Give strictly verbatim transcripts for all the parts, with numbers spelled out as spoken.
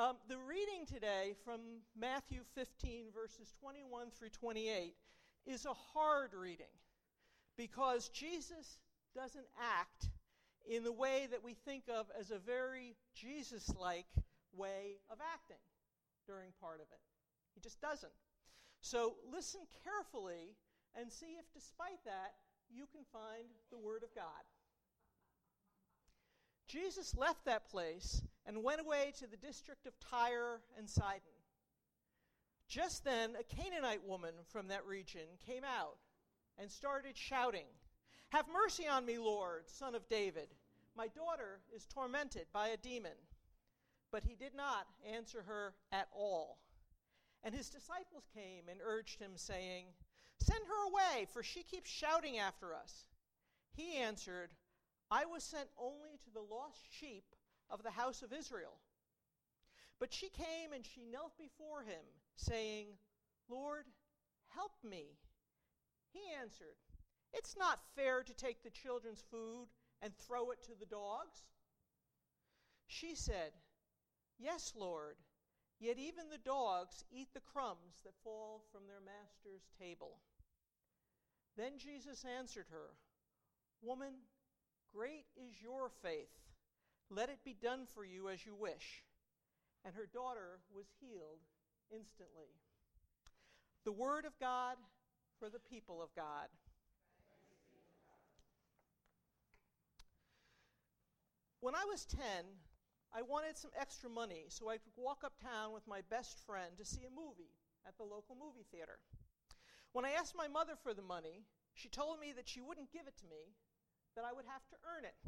Um, the reading today from Matthew fifteen, verses twenty-one through twenty-eight, is a hard reading because Jesus doesn't act in the way that we think of as a very Jesus-like way of acting during part of it. He just doesn't. So listen carefully and see if despite that you can find the Word of God. Jesus left that place and went away to the district of Tyre and Sidon. Just then, a Canaanite woman from that region came out and started shouting, "Have mercy on me, Lord, Son of David. My daughter is tormented by a demon." But he did not answer her at all. And his disciples came and urged him, saying, "Send her away, for she keeps shouting after us." He answered, "I was sent only to the lost sheep of the house of Israel." But she came and she knelt before him, saying, "Lord, help me." He answered, "It's not fair to take the children's food and throw it to the dogs." She said, "Yes, Lord, yet even the dogs eat the crumbs that fall from their master's table." Then Jesus answered her, "Woman, great is your faith. Let it be done for you as you wish." And her daughter was healed instantly. The word of God for the people of God. When I was ten, I wanted some extra money so I could walk uptown with my best friend to see a movie at the local movie theater. When I asked my mother for the money, she told me that she wouldn't give it to me, that I would have to earn it.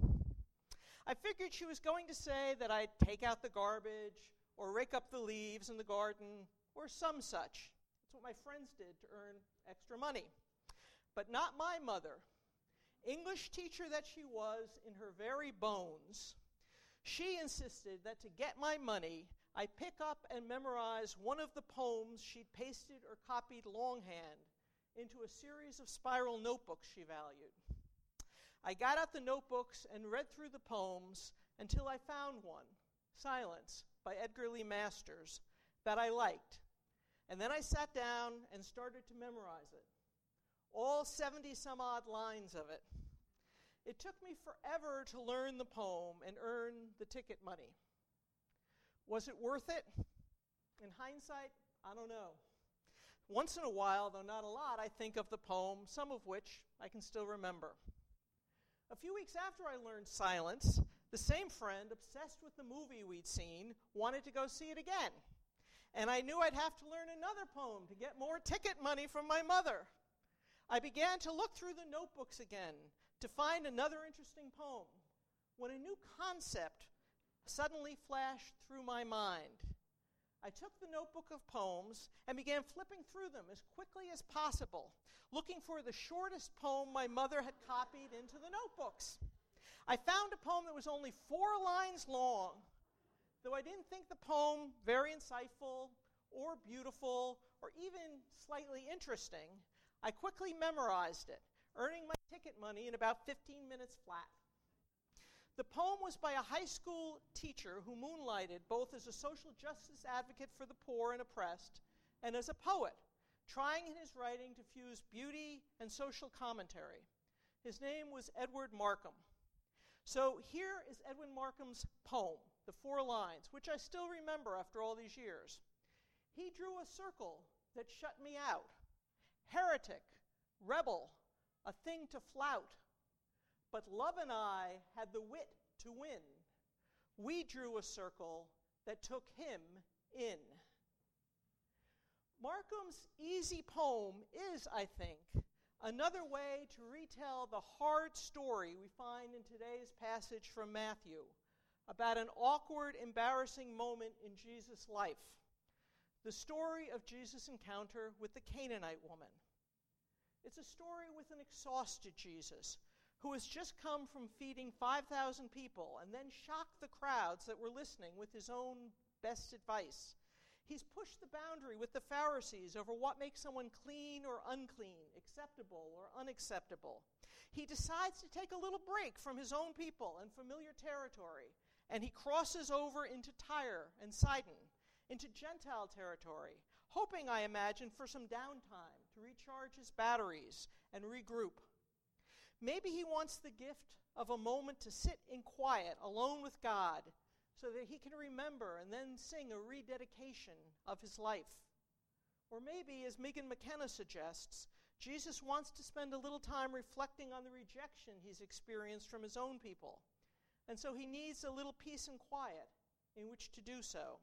I figured she was going to say that I'd take out the garbage or rake up the leaves in the garden or some such. That's what my friends did to earn extra money. But not my mother. English teacher that she was in her very bones, she insisted that to get my money, I pick up and memorize one of the poems she'd pasted or copied longhand into a series of spiral notebooks she valued. I got out the notebooks and read through the poems until I found one, Silence, by Edgar Lee Masters, that I liked. And then I sat down and started to memorize it, all seventy-some-odd lines of it. It took me forever to learn the poem and earn the ticket money. Was it worth it? In hindsight, I don't know. Once in a while, though not a lot, I think of the poem, some of which I can still remember. A few weeks after I learned Silence, the same friend, obsessed with the movie we'd seen, wanted to go see it again. And I knew I'd have to learn another poem to get more ticket money from my mother. I began to look through the notebooks again to find another interesting poem, when a new concept suddenly flashed through my mind. I took the notebook of poems and began flipping through them as quickly as possible, looking for the shortest poem my mother had copied into the notebooks. I found a poem that was only four lines long, though I didn't think the poem very insightful or beautiful or even slightly interesting. I quickly memorized it, earning my ticket money in about fifteen minutes flat. The poem was by a high school teacher who moonlighted both as a social justice advocate for the poor and oppressed and as a poet, trying in his writing to fuse beauty and social commentary. His name was Edward Markham. So here is Edwin Markham's poem, the four lines, which I still remember after all these years. He drew a circle that shut me out. Heretic, rebel, a thing to flout. But love and I had the wit to win. We drew a circle that took him in. Markham's easy poem is, I think, another way to retell the hard story we find in today's passage from Matthew about an awkward, embarrassing moment in Jesus' life. The story of Jesus' encounter with the Canaanite woman. It's a story with an exhausted Jesus who has just come from feeding five thousand people and then shocked the crowds that were listening with his own best advice. He's pushed the boundary with the Pharisees over what makes someone clean or unclean, acceptable or unacceptable. He decides to take a little break from his own people and familiar territory and he crosses over into Tyre and Sidon, into Gentile territory, hoping, I imagine, for some downtime to recharge his batteries and regroup. Maybe he wants the gift of a moment to sit in quiet, alone with God, so that he can remember and then sing a rededication of his life. Or maybe, as Megan McKenna suggests, Jesus wants to spend a little time reflecting on the rejection he's experienced from his own people, and so he needs a little peace and quiet in which to do so.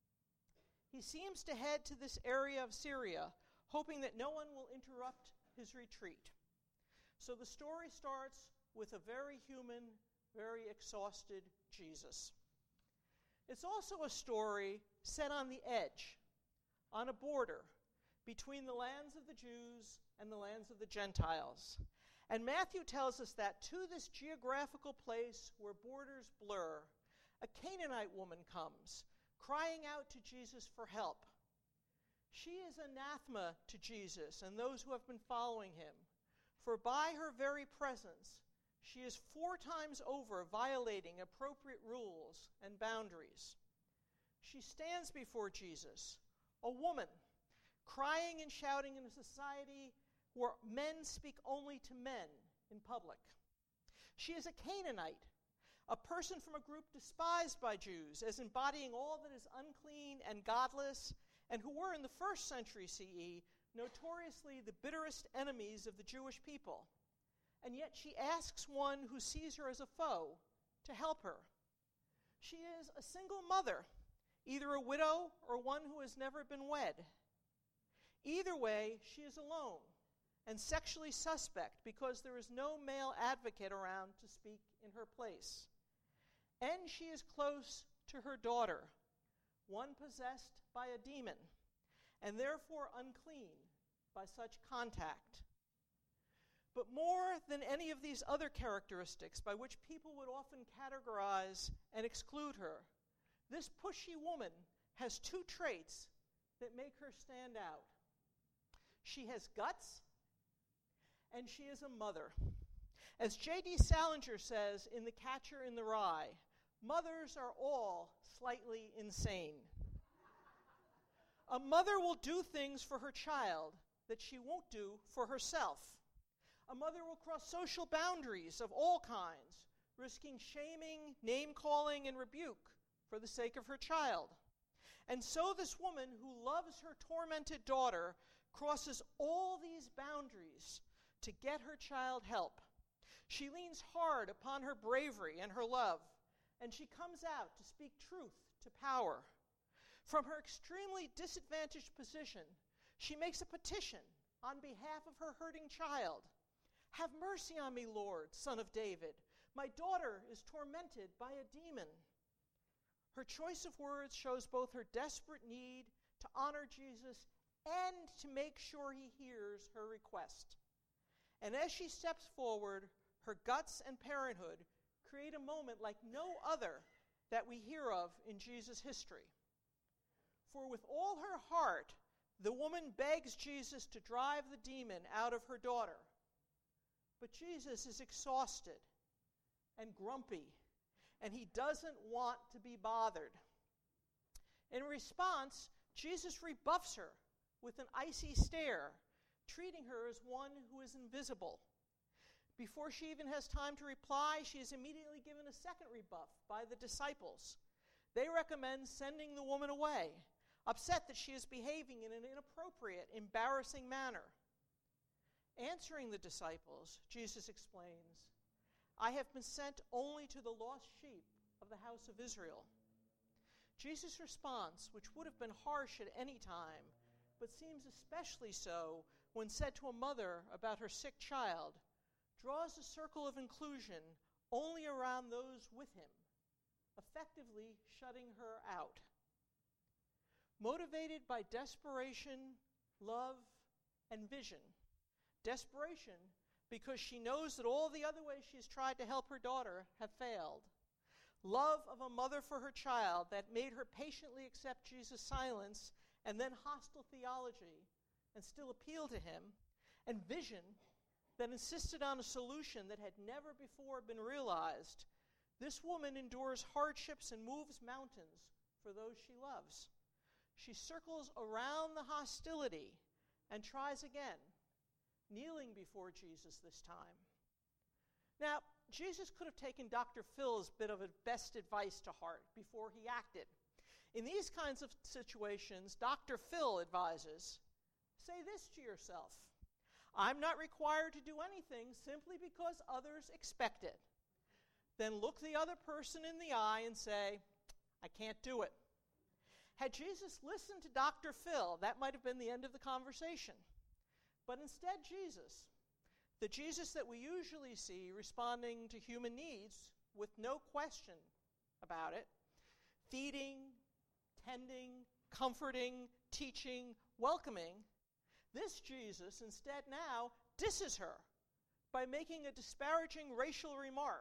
He seems to head to this area of Syria, hoping that no one will interrupt his retreat. So the story starts with a very human, very exhausted Jesus. It's also a story set on the edge, on a border, between the lands of the Jews and the lands of the Gentiles. And Matthew tells us that to this geographical place where borders blur, a Canaanite woman comes, crying out to Jesus for help. She is anathema to Jesus and those who have been following him, for by her very presence, she is four times over violating appropriate rules and boundaries. She stands before Jesus, a woman, crying and shouting in a society where men speak only to men in public. She is a Canaanite, a person from a group despised by Jews as embodying all that is unclean and godless, and who were in the first century C E notoriously the bitterest enemies of the Jewish people. And yet she asks one who sees her as a foe to help her. She is a single mother, either a widow or one who has never been wed. Either way, she is alone and sexually suspect because there is no male advocate around to speak in her place. And she is close to her daughter, one possessed by a demon, and therefore unclean by such contact. But more than any of these other characteristics by which people would often categorize and exclude her, this pushy woman has two traits that make her stand out. She has guts, and she is a mother. As J D Salinger says in The Catcher in the Rye, mothers are all slightly insane. A mother will do things for her child that she won't do for herself. A mother will cross social boundaries of all kinds, risking shaming, name-calling, and rebuke for the sake of her child. And so this woman who loves her tormented daughter crosses all these boundaries to get her child help. She leans hard upon her bravery and her love, and she comes out to speak truth to power. From her extremely disadvantaged position, she makes a petition on behalf of her hurting child. Have mercy on me, Lord, Son of David. My daughter is tormented by a demon. Her choice of words shows both her desperate need to honor Jesus and to make sure he hears her request. And as she steps forward, her guts and parenthood create a moment like no other that we hear of in Jesus' history. For with all her heart, the woman begs Jesus to drive the demon out of her daughter. But Jesus is exhausted and grumpy, and he doesn't want to be bothered. In response, Jesus rebuffs her with an icy stare, treating her as one who is invisible. Before she even has time to reply, she is immediately given a second rebuff by the disciples. They recommend sending the woman away, upset that she is behaving in an inappropriate, embarrassing manner. Answering the disciples, Jesus explains, I have been sent only to the lost sheep of the house of Israel. Jesus' response, which would have been harsh at any time, but seems especially so when said to a mother about her sick child, draws a circle of inclusion only around those with him, effectively shutting her out. Motivated by desperation, love, and vision. Desperation because she knows that all the other ways she's tried to help her daughter have failed. Love of a mother for her child that made her patiently accept Jesus' silence and then hostile theology and still appeal to him. And vision that insisted on a solution that had never before been realized This woman endures hardships and moves mountains for those she loves. She circles around the hostility and tries again, kneeling before Jesus this time. Now, Jesus could have taken Doctor Phil's bit of best advice to heart before he acted. In these kinds of situations, Doctor Phil advises, say this to yourself: I'm not required to do anything simply because others expect it. Then look the other person in the eye and say, I can't do it. Had Jesus listened to Doctor Phil, that might have been the end of the conversation. But instead, Jesus, the Jesus that we usually see responding to human needs with no question about it, feeding, tending, comforting, teaching, welcoming, this Jesus instead now disses her by making a disparaging racial remark.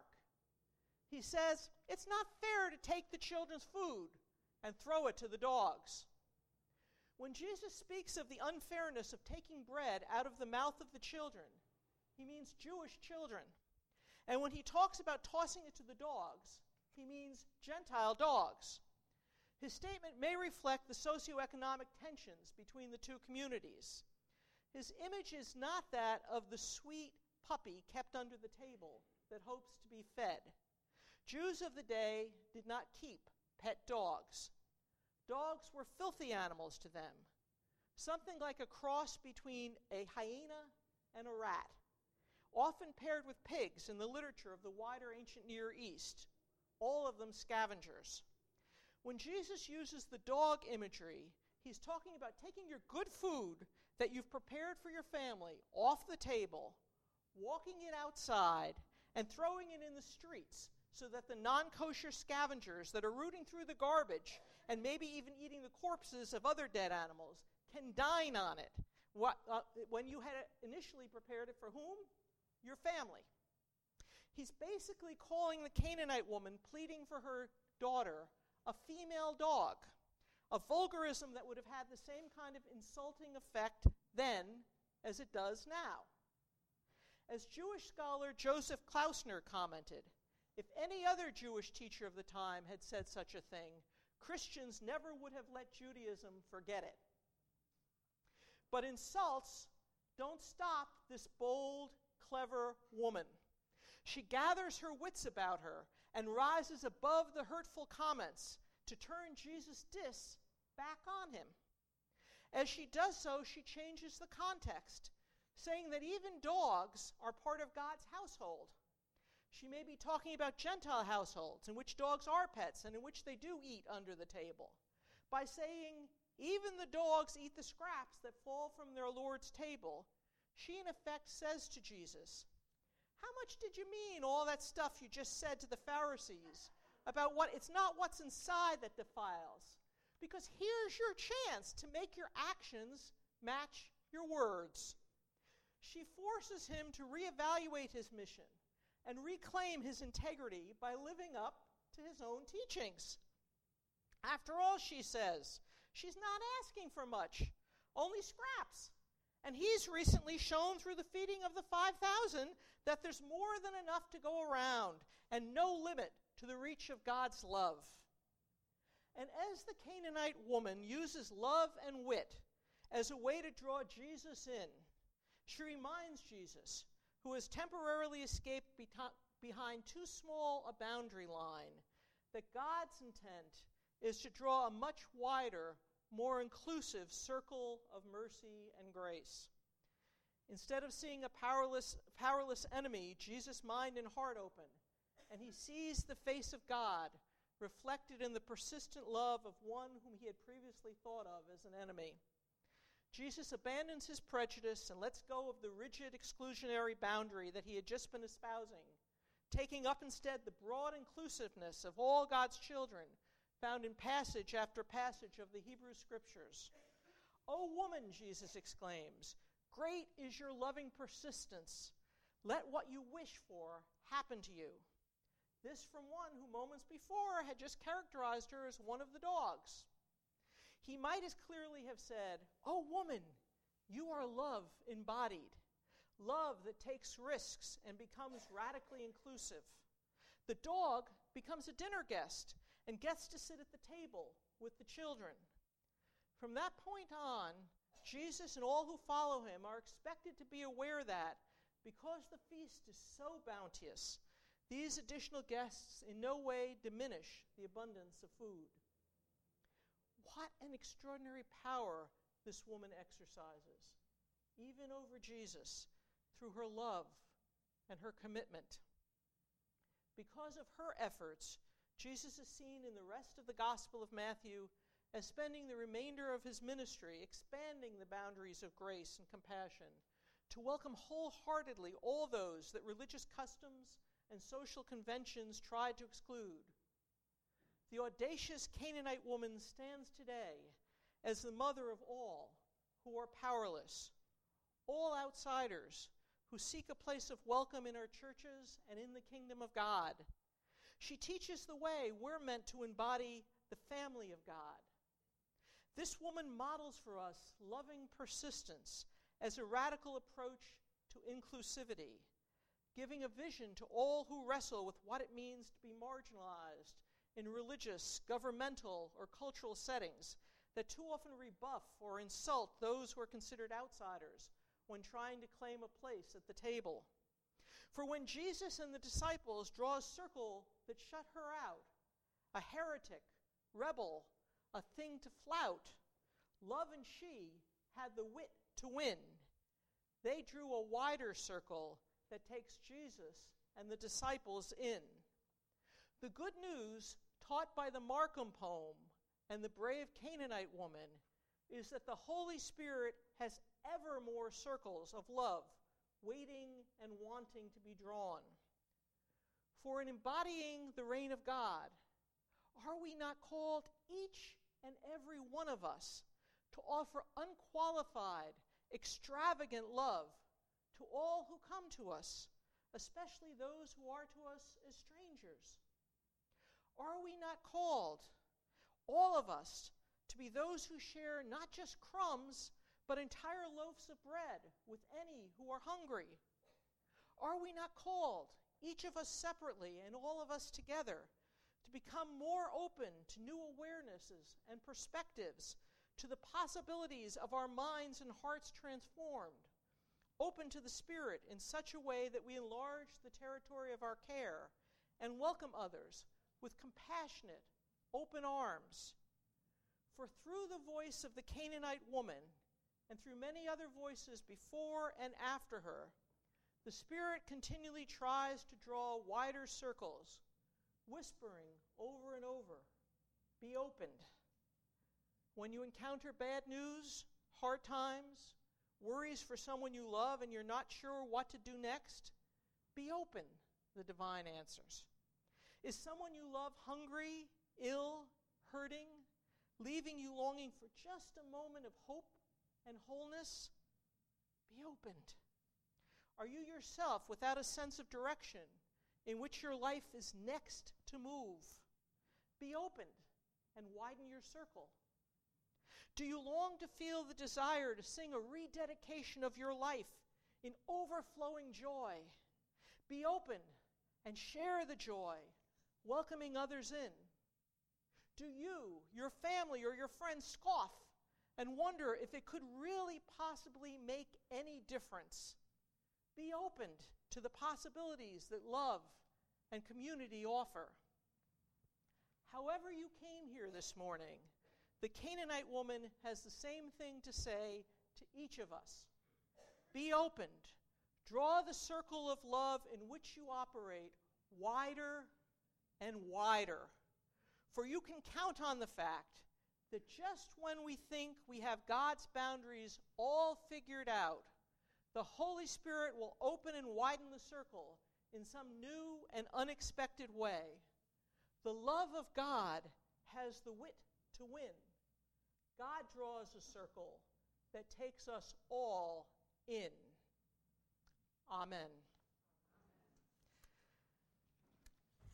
He says, it's not fair to take the children's food and throw it to the dogs. When Jesus speaks of the unfairness of taking bread out of the mouth of the children, he means Jewish children. And when he talks about tossing it to the dogs, he means Gentile dogs. His statement may reflect the socioeconomic tensions between the two communities. His image is not that of the sweet puppy kept under the table that hopes to be fed. Jews of the day did not keep pet dogs. Dogs were filthy animals to them, something like a cross between a hyena and a rat, often paired with pigs in the literature of the wider ancient Near East, all of them scavengers. When Jesus uses the dog imagery, he's talking about taking your good food that you've prepared for your family off the table, walking it outside, and throwing it in the streets so that the non-kosher scavengers that are rooting through the garbage and maybe even eating the corpses of other dead animals can dine on it. What, uh, when you had initially prepared it for whom? Your family. He's basically calling the Canaanite woman pleading for her daughter a female dog, a vulgarism that would have had the same kind of insulting effect then as it does now. As Jewish scholar Joseph Klausner commented, if any other Jewish teacher of the time had said such a thing, Christians never would have let Judaism forget it. But insults don't stop this bold, clever woman. She gathers her wits about her and rises above the hurtful comments to turn Jesus' diss back on him. As she does so, she changes the context, saying that even dogs are part of God's household. She may be talking about Gentile households in which dogs are pets and in which they do eat under the table, by saying even the dogs eat the scraps that fall from their Lord's table. She in effect says to Jesus, how much did you mean all that stuff you just said to the Pharisees about what it's not what's inside that defiles? Because here's your chance to make your actions match your words. She forces him to reevaluate his mission and reclaim his integrity by living up to his own teachings. After all, she says, she's not asking for much, only scraps. And he's recently shown through the feeding of the five thousand that there's more than enough to go around and no limit to the reach of God's love. And as the Canaanite woman uses love and wit as a way to draw Jesus in, she reminds Jesus, who has temporarily escaped behind too small a boundary line, that God's intent is to draw a much wider, more inclusive circle of mercy and grace. Instead of seeing a powerless, powerless enemy, Jesus' mind and heart open, and he sees the face of God reflected in the persistent love of one whom he had previously thought of as an enemy. Jesus abandons his prejudice and lets go of the rigid exclusionary boundary that he had just been espousing, taking up instead the broad inclusiveness of all God's children found in passage after passage of the Hebrew Scriptures. "O woman," Jesus exclaims, "great is your loving persistence. Let what you wish for happen to you." This from one who moments before had just characterized her as one of the dogs. He might as clearly have said, "Oh woman, you are love embodied, love that takes risks and becomes radically inclusive." The dog becomes a dinner guest and gets to sit at the table with the children. From that point on, Jesus and all who follow him are expected to be aware that because the feast is so bounteous, these additional guests in no way diminish the abundance of food. What an extraordinary power this woman exercises, even over Jesus, through her love and her commitment. Because of her efforts, Jesus is seen in the rest of the Gospel of Matthew as spending the remainder of his ministry expanding the boundaries of grace and compassion to welcome wholeheartedly all those that religious customs and social conventions tried to exclude. The audacious Canaanite woman stands today as the mother of all who are powerless, all outsiders who seek a place of welcome in our churches and in the kingdom of God. She teaches the way we're meant to embody the family of God. This woman models for us loving persistence as a radical approach to inclusivity, giving a vision to all who wrestle with what it means to be marginalized in religious, governmental, or cultural settings that too often rebuff or insult those who are considered outsiders when trying to claim a place at the table. For when Jesus and the disciples draw a circle that shut her out, a heretic, rebel, a thing to flout, love and she had the wit to win. They drew a wider circle that takes Jesus and the disciples in. The good news taught by the Markham poem and the brave Canaanite woman is that the Holy Spirit has ever more circles of love waiting and wanting to be drawn. For in embodying the reign of God, are we not called, each and every one of us, to offer unqualified, extravagant love to all who come to us, especially those who are to us as strangers? Are we not called, all of us, to be those who share not just crumbs, but entire loaves of bread with any who are hungry? Are we not called, each of us separately and all of us together, to become more open to new awarenesses and perspectives, to the possibilities of our minds and hearts transformed, open to the Spirit in such a way that we enlarge the territory of our care and welcome others with compassionate, open arms? For through the voice of the Canaanite woman, and through many other voices before and after her, the Spirit continually tries to draw wider circles, whispering over and over, be opened. When you encounter bad news, hard times, worries for someone you love and you're not sure what to do next, be open, the divine answers. Is someone you love hungry, ill, hurting, leaving you longing for just a moment of hope and wholeness? Be opened. Are you yourself without a sense of direction in which your life is next to move? Be opened and widen your circle. Do you long to feel the desire to sing a rededication of your life in overflowing joy? Be open and share the joy, welcoming others in. Do you, your family, or your friends scoff and wonder if it could really possibly make any difference? Be opened to the possibilities that love and community offer. However you came here this morning, the Canaanite woman has the same thing to say to each of us. Be opened. Draw the circle of love in which you operate wider and wider. For you can count on the fact that just when we think we have God's boundaries all figured out, the Holy Spirit will open and widen the circle in some new and unexpected way. The love of God has the wit to win. God draws a circle that takes us all in. Amen.